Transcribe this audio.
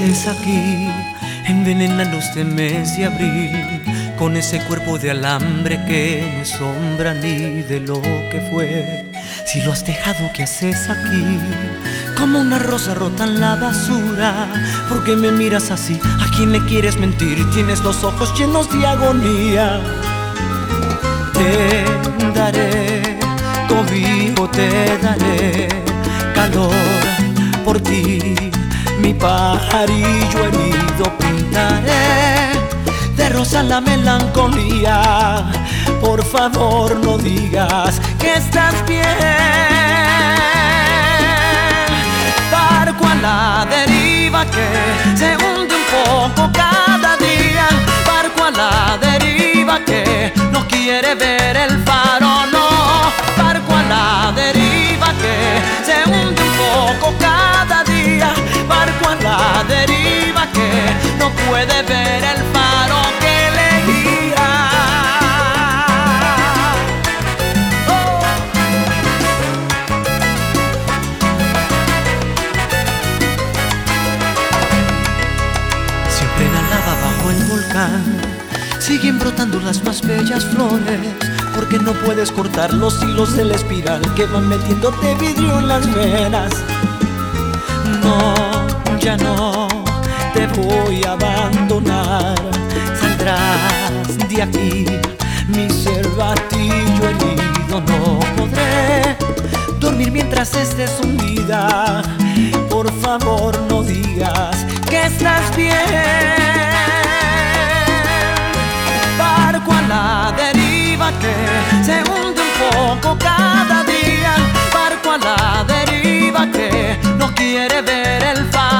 haces aquí? Envenenando este mes de abril con ese cuerpo de alambre que no es sombra ni de lo que fue. Si lo has dejado, ¿qué haces aquí? Como una rosa rota en la basura. ¿Por qué me miras así? ¿A quién le quieres mentir? Tienes los ojos llenos de agonía. Te daré cobijo, te daré calor por ti. Mi pajarillo herido pintaré de rosa la melancolía. Por favor no digas que estás bien. Barco a la deriva que se hunde un poco cada día. Barco a la deriva que no quiere ver el faro, no. Barco a la deriva que se hunde un poco cada día. Barco a la deriva que no puede ver el faro que le guía. Oh. Siempre nadaba bajo el volcán, siguen brotando las más bellas flores, porque no puedes cortar los hilos de la espiral que van metiéndote vidrio en las venas. No, ya no te voy a abandonar. Saldrás de aquí, mi cervatillo herido. No podré dormir mientras estés hundida. Por favor no digas que estás bien. Barco a la deriva que se hunde un poco cada día. Barco a la deriva que no quiere ver el faro.